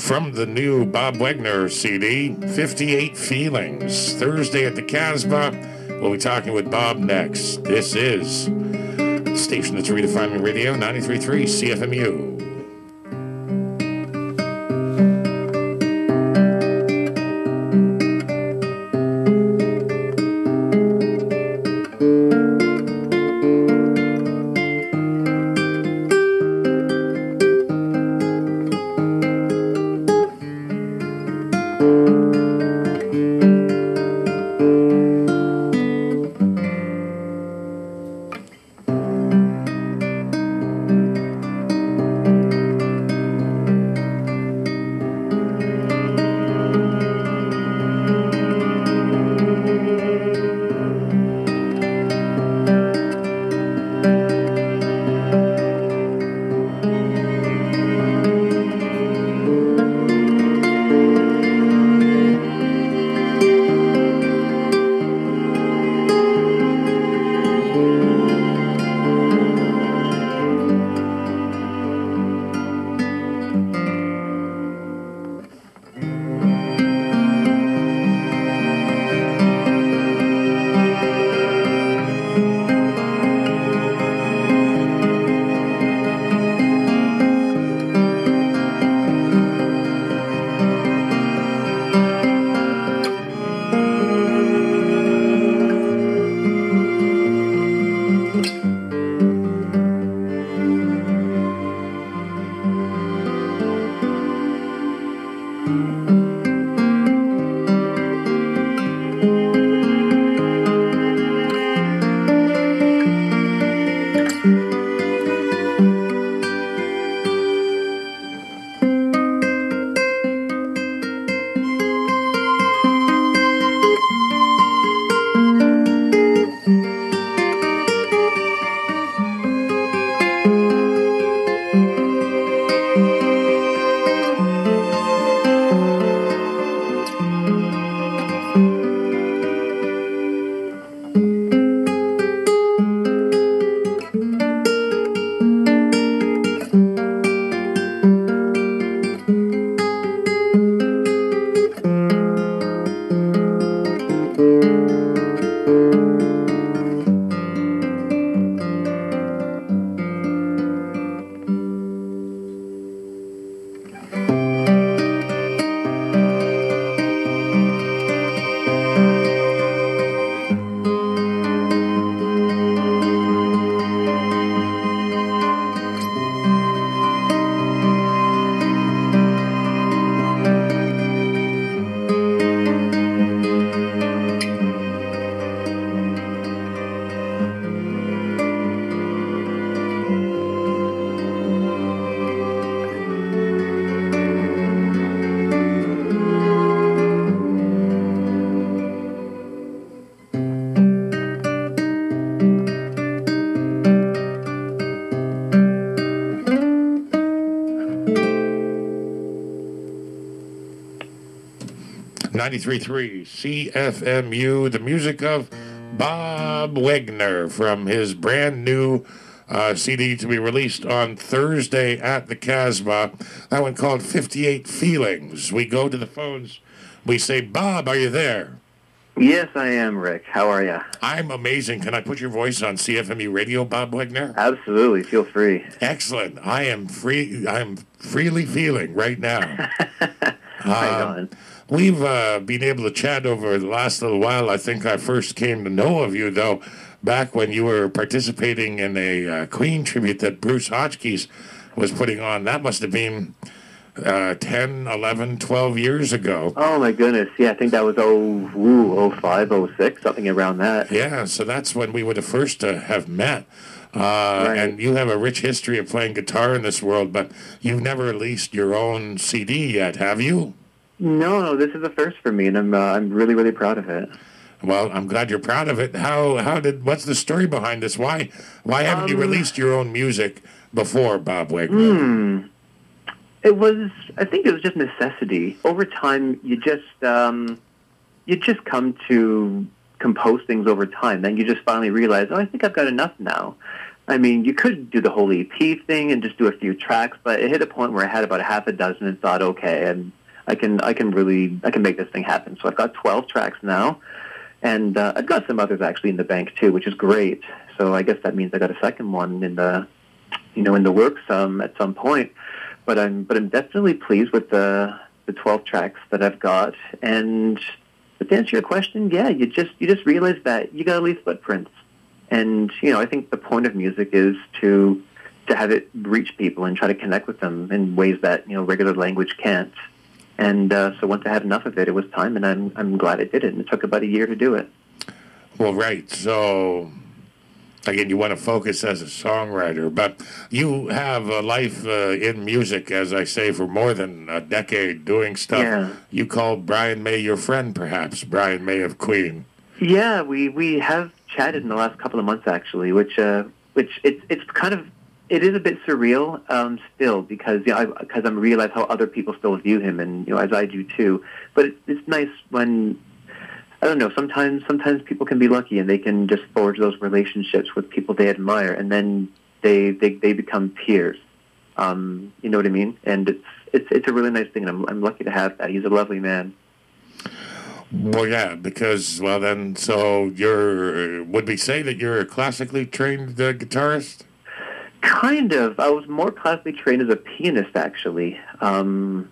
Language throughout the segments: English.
From the new Bob Wagner CD, 58 Feelings. Thursday at the Casbah. We'll be talking with Bob next. This is the station that's redefining radio, 93.3 CFMU. .3 CFMU, the music of Bob Wagner from his brand new CD to be released on Thursday at the Casbah. That one called 58 Feelings. We go to the phones. We say, Bob, are you there? Yes, I am, Rick. How are you? I'm amazing. Can I put your voice on CFMU radio, Bob Wagner? Absolutely. Feel free. Excellent. I am free. I'm freely feeling right now. Right on. We've been able to chat over the last little while. I think I first came to know of you, though, back when you were participating in a Queen tribute that Bruce Hotchkiss was putting on. That must have been 10, 11, 12 years ago. Oh, my goodness. Yeah, I think that was 05, 06, something around that. Yeah, so that's when we would have first have met. Right. And you have a rich history of playing guitar in this world, but you've never released your own CD yet, have you? No, this is a first for me, and I'm really, really proud of it. Well, I'm glad you're proud of it. What's the story behind this? Why haven't you released your own music before, Bob Wagner? I think it was just necessity. Over time, you just come to compose things over time. Then you just finally realize, I think I've got enough now. I mean, you could do the whole EP thing and just do a few tracks, but it hit a point where I had about a half a dozen and thought, okay, and I can make this thing happen. So I've got 12 tracks now, and I've got some others actually in the bank too, which is great. So I guess that means I got a second one in the, in the works at some point. But I'm definitely pleased with the 12 tracks that I've got. And but to answer your question, yeah, you just realize that you got to leave footprints. And I think the point of music is to have it reach people and try to connect with them in ways that regular language can't. And so once I had enough of it, it was time, and I'm glad I did it. And it took about a year to do it. Well, right. So again, you want to focus as a songwriter, but you have a life in music, as I say, for more than a decade doing stuff. Yeah. You call Brian May your friend, perhaps, Brian May of Queen. Yeah, we have chatted in the last couple of months, actually, which it's kind of, it is a bit surreal still, because I'm realize how other people still view him, and as I do too. But it's nice when, I don't know, sometimes people can be lucky and they can just forge those relationships with people they admire, and then they become peers. You know what I mean? And it's a really nice thing, and I'm lucky to have that. He's a lovely man. Well, yeah, because, well, then, so would we say that you're a classically trained guitarist? Kind of. I was more classically trained as a pianist, actually. But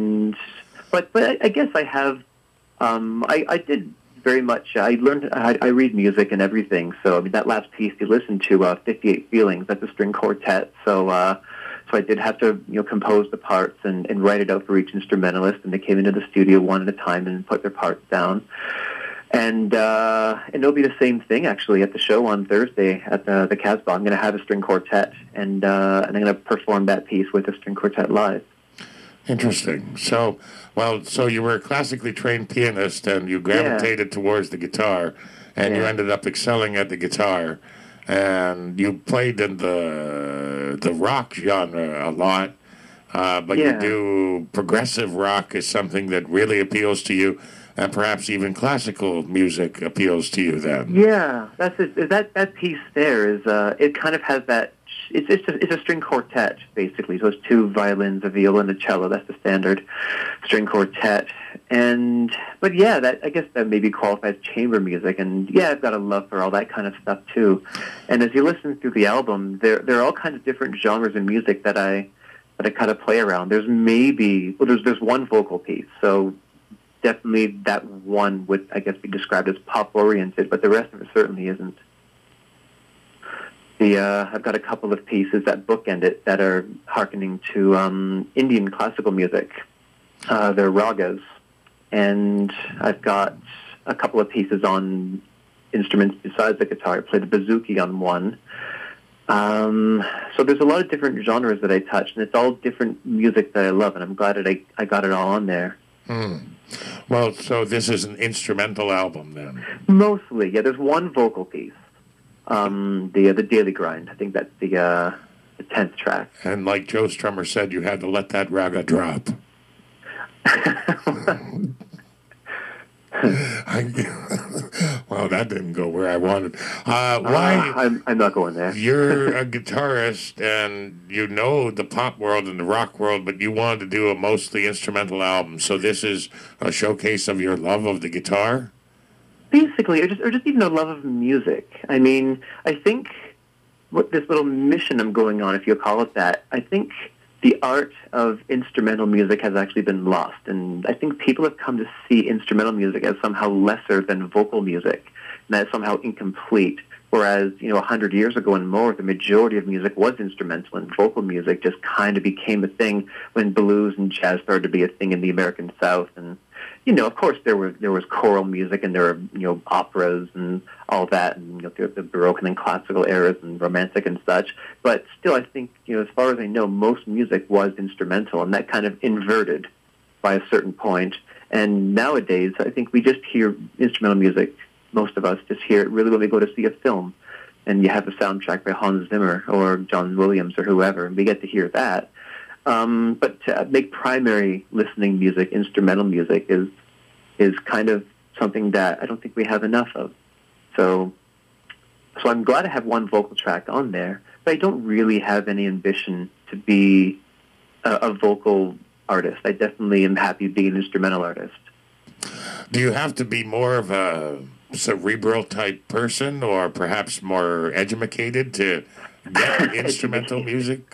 I guess I have, I did very much, I read music and everything, so, I mean, that last piece you listened to, 58 Feelings, that's a string quartet, so I did have to, compose the parts and write it out for each instrumentalist, and they came into the studio one at a time and put their parts down. And it'll be the same thing, actually, at the show on Thursday at the Casbah. I'm going to have a string quartet, and I'm going to perform that piece with a string quartet live. Interesting. So you were a classically trained pianist, and you gravitated towards the guitar, and you ended up excelling at the guitar. And you played in the rock genre a lot, but you do progressive rock is something that really appeals to you, and perhaps even classical music appeals to you then. Yeah, that's it. That piece there is it kind of has that. It's a string quartet basically. So it's two violins, a viola, and a cello. That's the standard string quartet. But yeah, that I guess that maybe qualifies chamber music. And yeah, I've got a love for all that kind of stuff too. And as you listen through the album, there are all kinds of different genres of music that I kind of play around. There's there's one vocal piece. So definitely that one would, I guess, be described as pop oriented, but the rest of it certainly isn't. I've got a couple of pieces that bookend it that are hearkening to Indian classical music. They're ragas. And I've got a couple of pieces on instruments besides the guitar. I play the bouzouki on one. So there's a lot of different genres that I touch, and it's all different music that I love, and I'm glad that I got it all on there. Well, so this is an instrumental album then? Mostly, yeah. There's one vocal piece. The Daily Grind. I think that's the 10th track. And like Joe Strummer said, you had to let that raga drop. Well, that didn't go where I wanted. Why? I'm not going there. You're a guitarist, and you know the pop world and the rock world, but you wanted to do a mostly instrumental album. So this is a showcase of your love of the guitar? Basically, or just even a love of music. I mean, I think what this little mission I'm going on, if you call it that, I think the art of instrumental music has actually been lost. And I think people have come to see instrumental music as somehow lesser than vocal music, and that is somehow incomplete. Whereas, 100 years ago and more, the majority of music was instrumental, and vocal music just kind of became a thing when blues and jazz started to be a thing in the American South. And of course, there was choral music, and there were operas and all that, and the Baroque and then classical eras and Romantic and such. But still, I think as far as I know, most music was instrumental, and that kind of inverted by a certain point. And nowadays, I think we just hear instrumental music. Most of us just hear it really when we go to see a film, and you have a soundtrack by Hans Zimmer or John Williams or whoever, and we get to hear that. But to make primary listening music, instrumental music, is kind of something that I don't think we have enough of. So So I'm glad I have one vocal track on there, but I don't really have any ambition to be a vocal artist. I definitely am happy being an instrumental artist. Do you have to be more of a cerebral type person, or perhaps more educated to get instrumental music?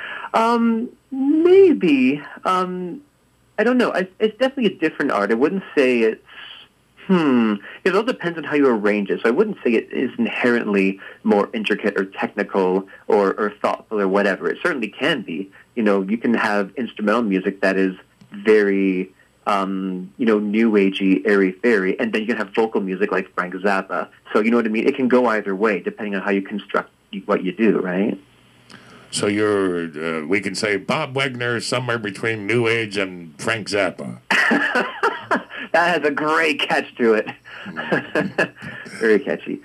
Maybe. I don't know. It's definitely a different art. I wouldn't say it's, it all depends on how you arrange it. So I wouldn't say it is inherently more intricate or technical or thoughtful or whatever. It certainly can be. You can have instrumental music that is very, new agey, airy-fairy, and then you can have vocal music like Frank Zappa. So you know what I mean? It can go either way depending on how you construct what you do, right? So we can say Bob Wagner is somewhere between New Age and Frank Zappa. That has a great catch to it. Very catchy.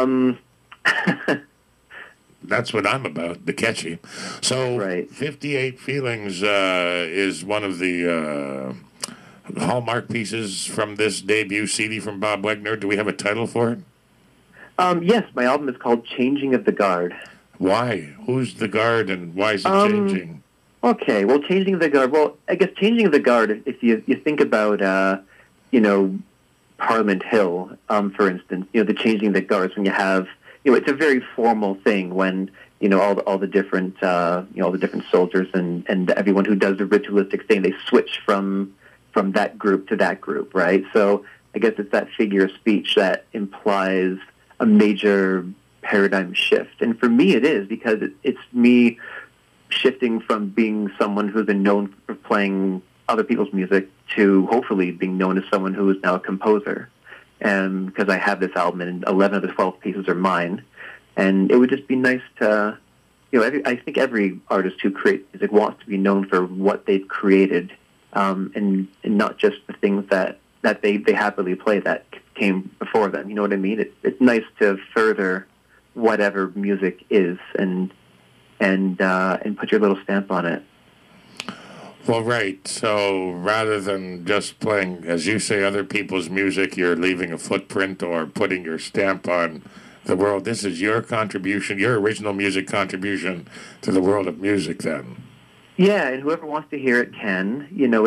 That's what I'm about, the catchy. So right. 58 Feelings is one of the hallmark pieces from this debut CD from Bob Wagner. Do we have a title for it? Yes, my album is called Changing of the Guard. Why? Who's the guard and why is it changing? Okay, well, Changing of the Guard. Well, I guess Changing of the Guard, if you think about, Parliament Hill, for instance, the Changing of the Guards, when you have, it's a very formal thing when, all the different, all the different soldiers and everyone who does the ritualistic thing, they switch from that group to that group, right? So I guess it's that figure of speech that implies a major paradigm shift. And for me it is, because it's me shifting from being someone who's been known for playing other people's music to hopefully being known as someone who is now a composer. And because I have this album and 11 of the 12 pieces are mine. And it would just be nice to, I think every artist who creates music wants to be known for what they've created, and not just the things that they happily play that came before them. You know what I mean? It's nice to further whatever music is and put your little stamp on it. Well, right. So rather than just playing, as you say, other people's music, you're leaving a footprint or putting your stamp on the world. This is your contribution, your original music contribution to the world of music then. Yeah, and whoever wants to hear it can.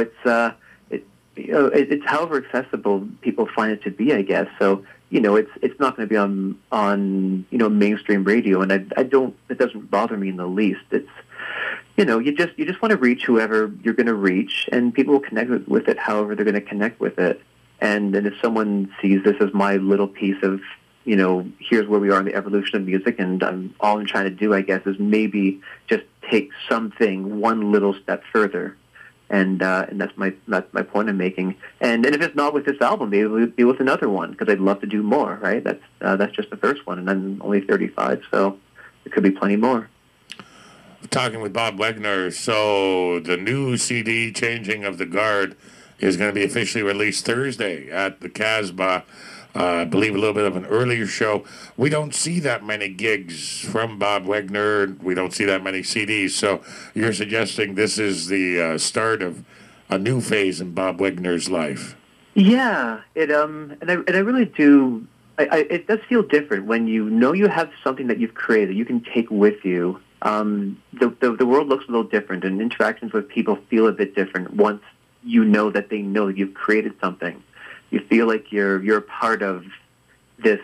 It's however accessible people find it to be, I guess. So, it's not going to be on mainstream radio, and it doesn't bother me in the least. It's, you just want to reach whoever you're going to reach, and people will connect with it however they're going to connect with it. And if someone sees this as my little piece of, here's where we are in the evolution of music, and all I'm trying to do, I guess, is maybe just take something one little step further. And that's my point I'm making. And if it's not with this album, maybe it'll be with another one, because I'd love to do more, right? That's just the first one, and I'm only 35, so there could be plenty more. Talking with Bob Wagner, so the new CD, Changing of the Guard, is going to be officially released Thursday at the Casbah. I believe a little bit of an earlier show. We don't see that many gigs from Bob Wagner. We don't see that many CDs. So you're suggesting this is the start of a new phase in Bob Wagner's life. Yeah, and I really do. It does feel different when you have something that you've created you can take with you. The world looks a little different, and interactions with people feel a bit different once you know that they know you've created something. You feel like you're a part of this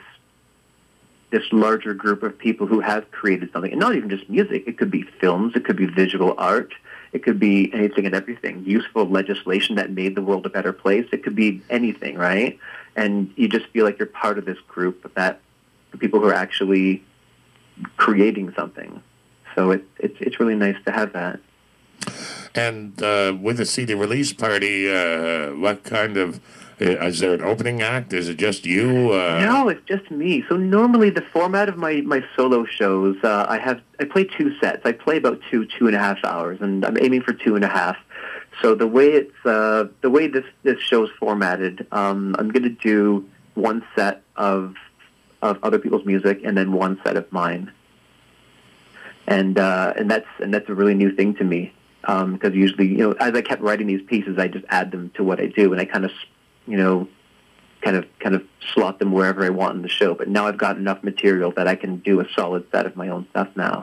larger group of people who have created something, and not even just music. It could be films, it could be visual art, it could be anything and everything. Useful legislation that made the world a better place. It could be anything, right? And you just feel like you're part of this group, that the people who are actually creating something. So it's really nice to have that. And with the CD release party, what kind of... is there an opening act? Is it just you? No, it's just me. So normally the format of my solo shows, I play two sets. I play about 2.5 hours, and I'm aiming for 2.5. So the way this show's formatted, I'm going to do one set of other people's music and then one set of mine. And that's a really new thing to me, because usually, as I kept writing these pieces, I just add them to what I do, and I kind of kind of slot them wherever I want in the show. But now I've got enough material that I can do a solid set of my own stuff now.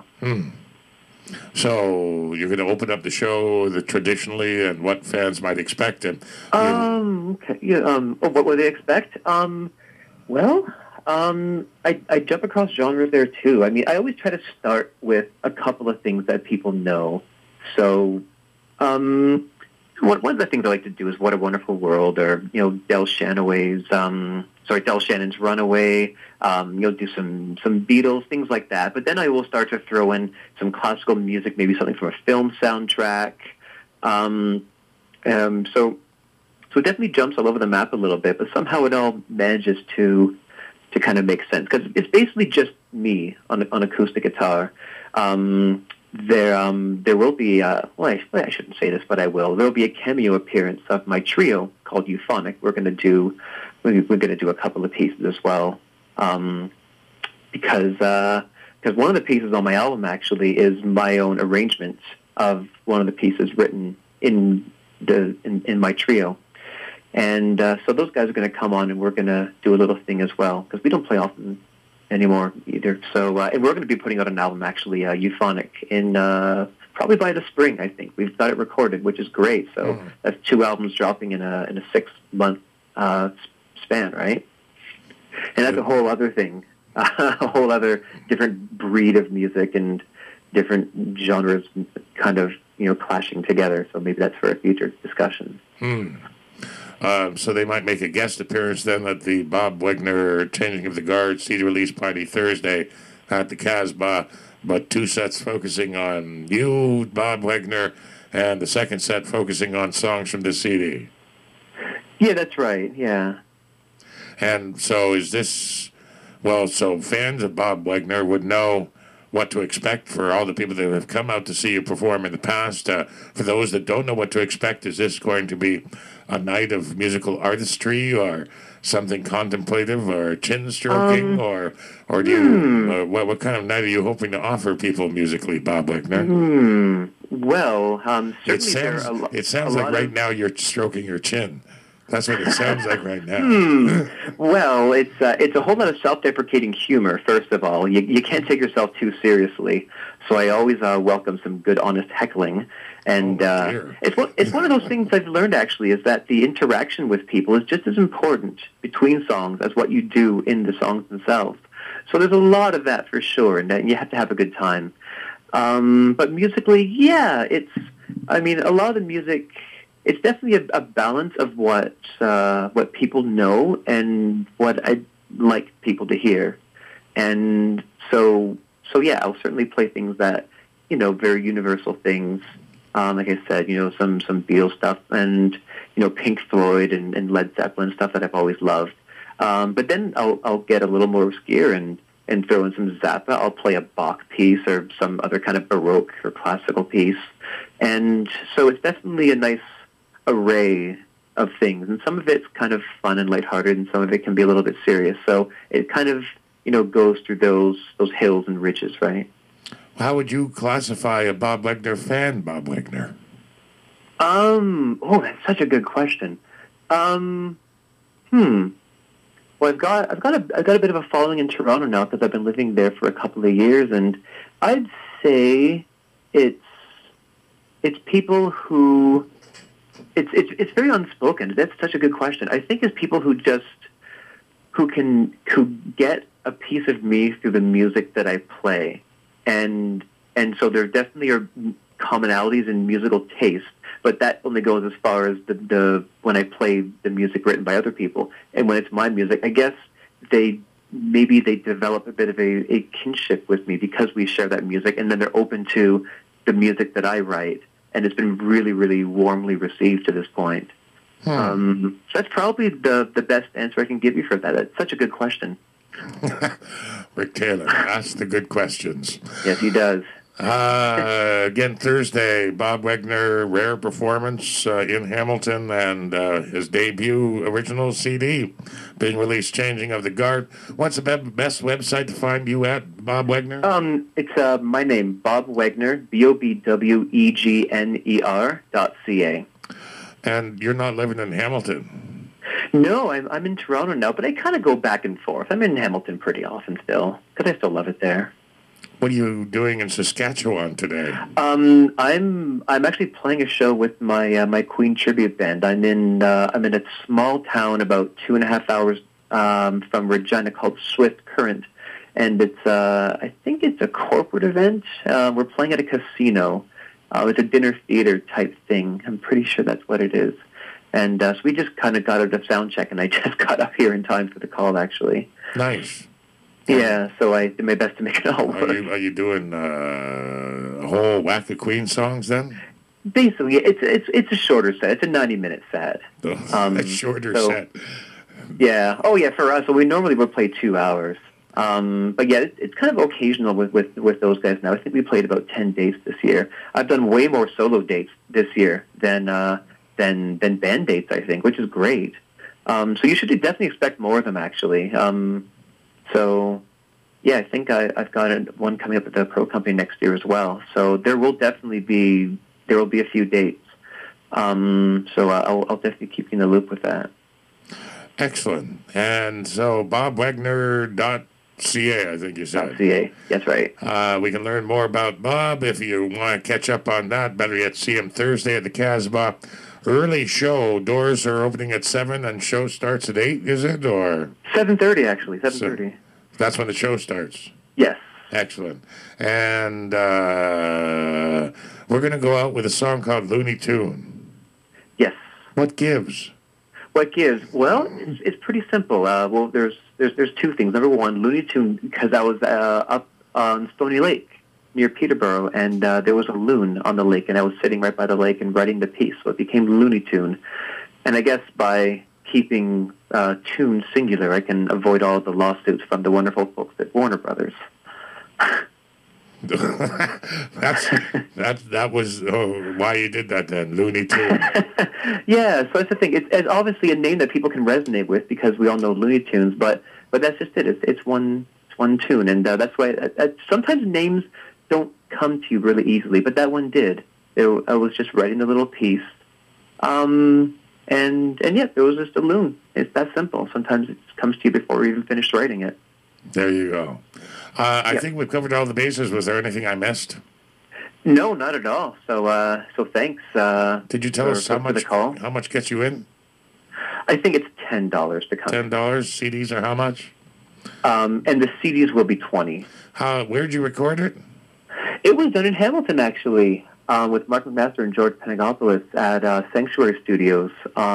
So you're going to open up the show traditionally, and what fans might expect. And okay. Yeah, what would they expect? Well, I jump across genres there too. I mean, I always try to start with a couple of things that people know. So, one of the things I like to do is "What a Wonderful World," or Del Shannon's "Runaway." Do some Beatles, things like that. But then I will start to throw in some classical music, maybe something from a film soundtrack. So it definitely jumps all over the map a little bit, but somehow it all manages to kind of make sense, because it's basically just me on acoustic guitar. There will be I shouldn't say this, but I will. There will be a cameo appearance of my trio called Euphonic. We're going to do a couple of pieces as well, because one of the pieces on my album actually is my own arrangement of one of the pieces written in my trio. And so those guys are going to come on, and we're going to do a little thing as well, because we don't play often anymore either. So and we're going to be putting out an album, actually, Euphonic, in probably by the spring, I think. We've got it recorded, which is great. So that's 2 albums dropping in a 6-month span, right? And that's a whole other thing, a whole other different breed of music and different genres kind of clashing together. So maybe that's for a future discussion. So they might make a guest appearance then at the Bob Wegner Changing of the Guard CD release party Thursday at the Casbah, but 2 sets focusing on you, Bob Wegner, and the second set focusing on songs from the CD. Yeah, that's right, yeah. And so is this, so fans of Bob Wegner would know what to expect for all the people that have come out to see you perform in the past. For those that don't know what to expect, is this going to be a night of musical artistry, or something contemplative, or chin stroking, or do you? What kind of night are you hoping to offer people musically, Bob Wegner? Well, certainly it sounds like right now you're stroking your chin. That's what it sounds like right now. Well, it's a whole lot of self-deprecating humor. First of all, you can't take yourself too seriously. So I always welcome some good, honest heckling. And it's one of those things I've learned, actually, is that the interaction with people is just as important between songs as what you do in the songs themselves. So there's a lot of that for sure, and you have to have a good time. But musically, yeah, a lot of the music. It's definitely a balance of what people know and what I'd like people to hear, and so yeah, I'll certainly play things that very universal things. Like I said, some Beatles stuff, and Pink Floyd and Led Zeppelin stuff that I've always loved. But then I'll get a little more obscure and throw in some Zappa. I'll play a Bach piece or some other kind of Baroque or classical piece, and so it's definitely a nice array of things, and some of it's kind of fun and lighthearted, and some of it can be a little bit serious. So it kind of goes through those hills and ridges, right? How would you classify a Bob Wegner fan, Bob Wegner? That's such a good question. Well, I've got a bit of a following in Toronto now, because I've been living there for a couple of years, and I'd say it's people who. It's very unspoken. That's such a good question. I think it's people who get a piece of me through the music that I play, and so there definitely are commonalities in musical taste, but that only goes as far as the when I play the music written by other people, and when it's my music, I guess they develop a bit of a kinship with me because we share that music, and then they're open to the music that I write. And it's been really, really warmly received to this point. So that's probably the best answer I can give you for that. It's such a good question. Rick Taylor asks the good questions. Yes, he does. Again, Thursday, Bob Wegner, rare performance in Hamilton, and his debut original CD being released, Changing of the Guard. What's the best website to find you at, Bob Wegner? It's my name, Bob Wegner, BOBWEGNER.ca. And you're not living in Hamilton? No, I'm in Toronto now, but I kind of go back and forth. I'm in Hamilton pretty often still, because I still love it there. What are you doing in Saskatchewan today? I'm actually playing a show with my Queen tribute band. I'm in a small town about 2.5 hours from Regina called Swift Current, and it's I think it's a corporate event. We're playing at a casino. It's a dinner theater type thing. I'm pretty sure that's what it is. And so we just kind of got out of sound check, and I just got up here in time for the call, actually. Nice. Yeah, so I did my best to make it all work. Are you doing a whole whack of Queen songs then? Basically, it's a shorter set. It's a 90-minute set. A shorter set. Yeah. Oh, yeah. For us, so we normally would play 2 hours. But yeah, it's kind of occasional with those guys now. I think we played about 10 dates this year. I've done way more solo dates this year than band dates, I think, which is great. So you should definitely expect more of them, actually. So yeah, I think I've got one coming up at the Pro Company next year as well. So there will be a few dates. So I'll definitely keep you in the loop with that. Excellent. And so bobwegner.ca, I think you said. .ca, that's right. We can learn more about Bob if you want to catch up on that. Better yet, see him Thursday at the Casbah. Early show. Doors are opening at 7 and show starts at 8, is it? Or 7:30, actually. 7:30. So that's when the show starts? Yes. Excellent. And we're going to go out with a song called Looney Tune. Yes. What gives? What gives? Well, it's pretty simple. Well, there's two things. Number one, Looney Tune, because I was up on Stony Lake near Peterborough, and there was a loon on the lake, and I was sitting right by the lake and writing the piece, so it became Looney Tune. And I guess by keeping tune singular, I can avoid all the lawsuits from the wonderful folks at Warner Brothers. that was why you did that then, Looney Tune. Yeah, so that's the thing. It's obviously a name that people can resonate with because we all know Looney Tunes, but that's just it. It's one tune, and that's why sometimes names don't come to you really easily, but that one did. I was just writing a little piece, and yeah, it was just a loon. It's that simple. Sometimes it comes to you before you even finish writing it. There you go. I think we've covered all the bases. Was there anything I missed? No, not at all. So thanks. Did you tell us how much gets you in? I think it's $10 to come. $10. CDs are how much? And the CDs will be $20. Where'd you record it? It was done in Hamilton, actually, with Mark McMaster and George Panagopoulos at Sanctuary Studios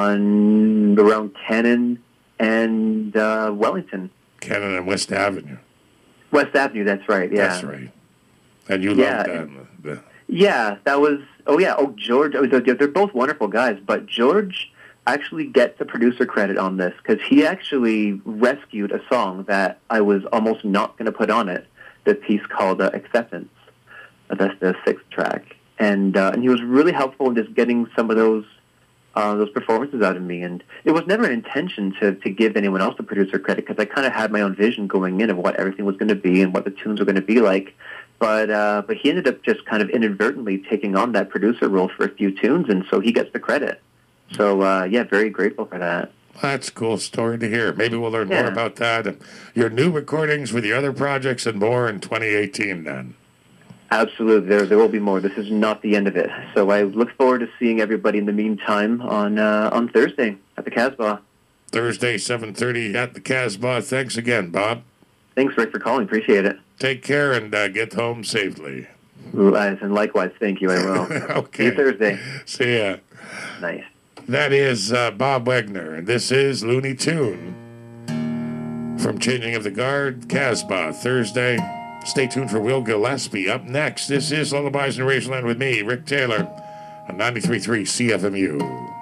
around Cannon and Wellington. Cannon and West Avenue. West Avenue, that's right, yeah. That's right. And you loved that. Yeah, that was... Oh, yeah. Oh, George... They're both wonderful guys, but George actually gets a producer credit on this because he actually rescued a song that I was almost not going to put on it, the piece called Acceptance. That's the 6th track. And he was really helpful in just getting some of those performances out of me. And it was never an intention to give anyone else the producer credit because I kind of had my own vision going in of what everything was going to be and what the tunes were going to be like. But he ended up just kind of inadvertently taking on that producer role for a few tunes, and so he gets the credit. So, yeah, very grateful for that. That's a cool story to hear. Maybe we'll learn more about that and your new recordings with your other projects and more in 2018 then. Absolutely. There will be more. This is not the end of it. So I look forward to seeing everybody in the meantime on Thursday at the Casbah. Thursday, 7:30 at the Casbah. Thanks again, Bob. Thanks, Rick, for calling. Appreciate it. Take care and get home safely. And likewise, thank you. I will. Okay. See you Thursday. See ya. Nice. That is Bob Wegner, and this is Looney Tune from Changing of the Guard, Casbah, Thursday. Stay tuned for Will Gillespie. Up next, this is Lullabies in Rangeland with me, Rick Taylor, on 93.3 CFMU.